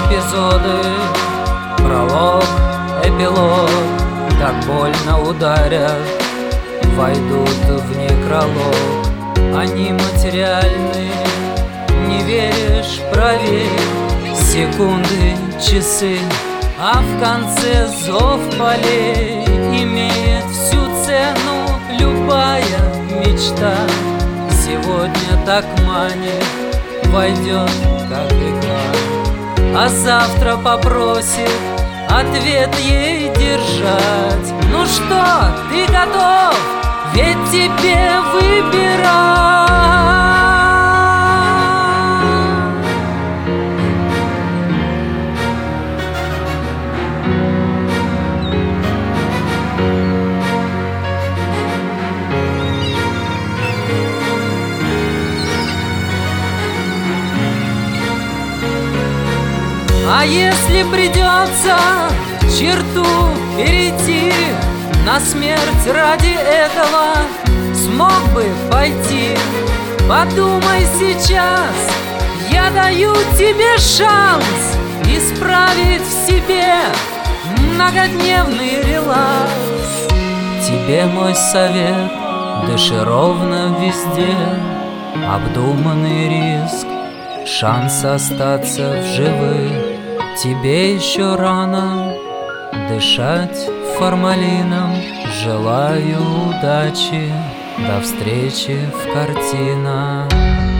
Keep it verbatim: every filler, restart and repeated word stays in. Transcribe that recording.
эпизоды, пролог, эпилог так больно ударят, войдут в некролог. Они материальны, не веришь, проверь. Секунды, часы, а в конце зов полей. Имеет всю цену любая мечта. Сегодня так манит, войдет как игла, а завтра попросит ответ ей держать. Ну что, ты готов? Ведь тебе выбирать. А если придется черту перейти, на смерть ради этого смог бы пойти? Подумай сейчас, я даю тебе шанс исправить в себе многодневный релакс. Тебе мой совет: дыши ровно везде. Обдуманный риск, шанс остаться в живых. Тебе еще рано дышать формалином. Желаю удачи, до встречи в картинах.